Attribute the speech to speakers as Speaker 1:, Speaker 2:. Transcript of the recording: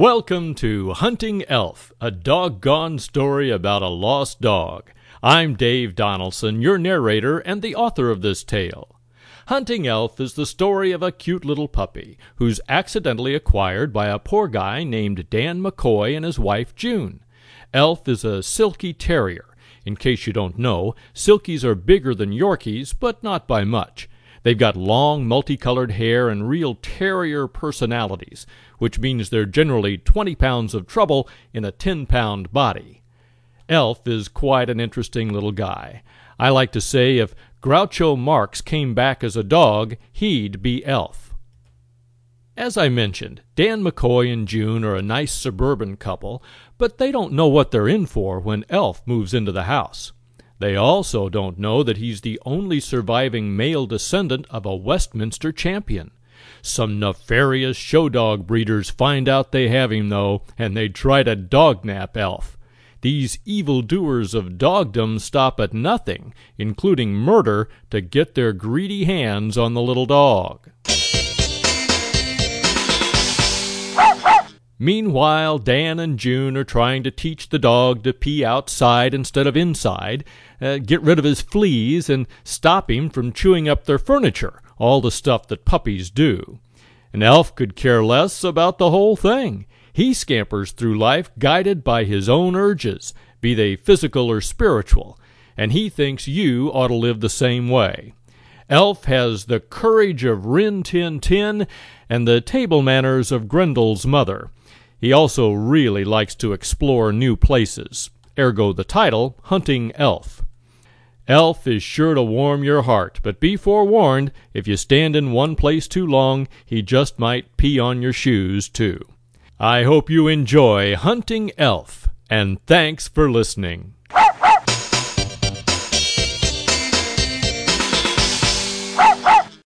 Speaker 1: Welcome to Hunting Elf, a doggone story about a lost dog. I'm Dave Donaldson, your narrator and the author of this tale. Hunting Elf is the story of a cute little puppy who's accidentally acquired by a poor guy named Dan McCoy and his wife June. Elf is a silky terrier. In case you don't know, silkies are bigger than Yorkies, but not by much. They've got long, multicolored hair and real terrier personalities, which means they're generally 20 pounds of trouble in a 10-pound body. Elf is quite an interesting little guy. I like to say if Groucho Marx came back as a dog, he'd be Elf. As I mentioned, Dan McCoy and June are a nice suburban couple, but they don't know what they're in for when Elf moves into the house. They also don't know that he's the only surviving male descendant of a Westminster champion. Some nefarious show dog breeders find out they have him, though, and they try to dognap Elf. These evildoers of dogdom stop at nothing, including murder, to get their greedy hands on the little dog. Meanwhile, Dan and June are trying to teach the dog to pee outside instead of inside, get rid of his fleas, and stop him from chewing up their furniture, all the stuff that puppies do. And Elf could care less about the whole thing. He scampers through life guided by his own urges, be they physical or spiritual, and he thinks you ought to live the same way. Elf has the courage of Rin Tin Tin and the table manners of Grendel's mother. He also really likes to explore new places, ergo the title, Hunting Elf. Elf is sure to warm your heart, but be forewarned, if you stand in one place too long, he just might pee on your shoes, too. I hope you enjoy Hunting Elf, and thanks for listening.